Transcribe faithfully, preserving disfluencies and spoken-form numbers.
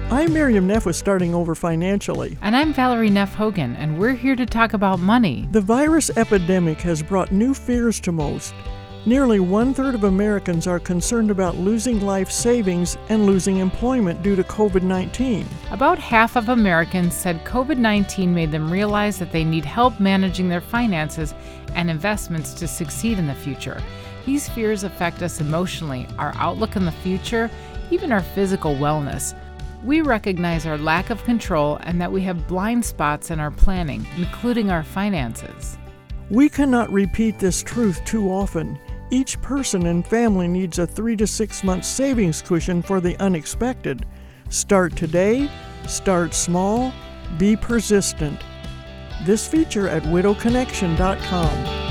I'm Miriam Neff with Starting Over Financially. And I'm Valerie Neff Hogan, and we're here to talk about money. The virus epidemic has brought new fears to most. Nearly one-third of Americans are concerned about losing life savings and losing employment due to covid nineteen. About half of Americans said covid nineteen made them realize that they need help managing their finances and investments to succeed in the future. These fears affect us emotionally, our outlook on the future, even our physical wellness. We recognize our lack of control and that we have blind spots in our planning, including our finances. We cannot repeat this truth too often. Each person and family needs a three to six month savings cushion for the unexpected. Start today, start small, be persistent. This feature at widow connection dot com.